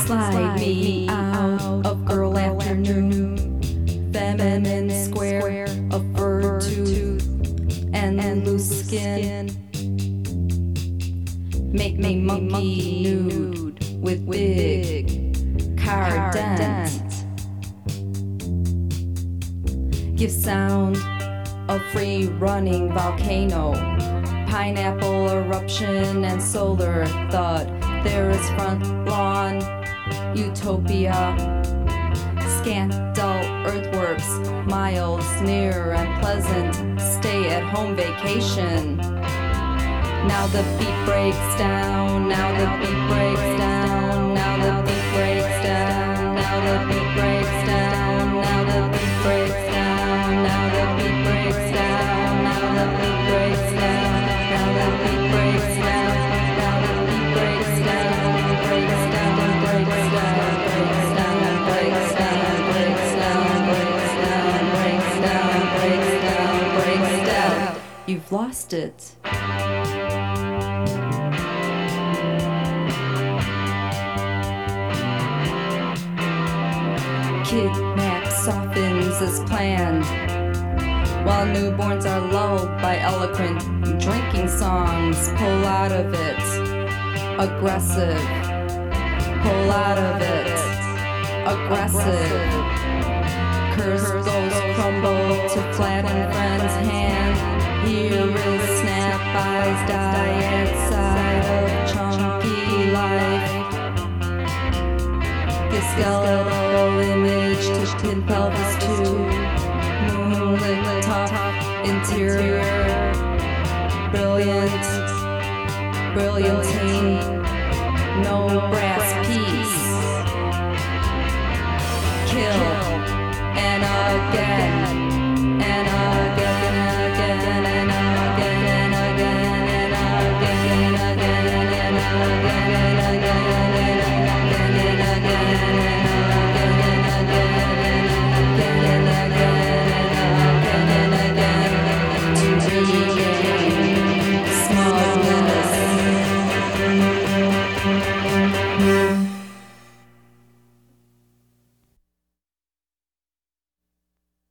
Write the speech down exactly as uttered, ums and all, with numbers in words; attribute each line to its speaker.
Speaker 1: Slide me out of girl afternoon, feminine square of fur tooth and loose skin. Make me monkey nude with big car dent. Give sound a free running volcano, pineapple eruption and solar thud. There is front lawn utopia, scandal earthworks, miles near and pleasant stay at home vacation. Now the beat breaks down, now the beat breaks down, now the beat breaks down, now the beat breaks down, now the beat breaks down, now the beat breaks down, now the beat breaks down, now the beat breaks down, now the beat breaks down, breaks down, breaks down, breaks down, breaks down, breaks down, breaks down, breaks down, breaks down, breaks down. You've lost it. Kidnap softens as planned, while newborns are lulled by eloquent drinking songs. Pull out of it, aggressive. Pull out of it, aggressive. Curse those crumble to flatten friend's hand. Here is snap eyes, diet side of chunky life. The skeletal image to pin pelvis to moonlit top interior. Brilliant, brilliantine, no brass piece. Kill and again.